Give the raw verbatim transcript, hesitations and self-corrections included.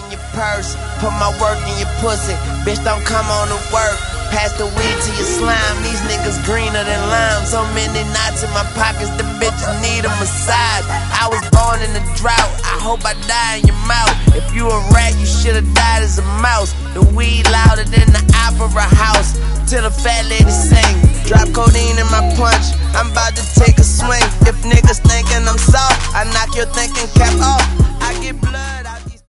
in your purse, put my work in your pussy. Bitch, don't come on to work. Pass the weed to your slime. These niggas greener than lime. So many knots in my pockets, the bitches need a massage. I was born in a drought, I hope I die in your mouth. If you a rat, you should've died as a mouse. The weed louder than the opera house. Till the fat lady sing. Drop codeine in my punch, I'm about to take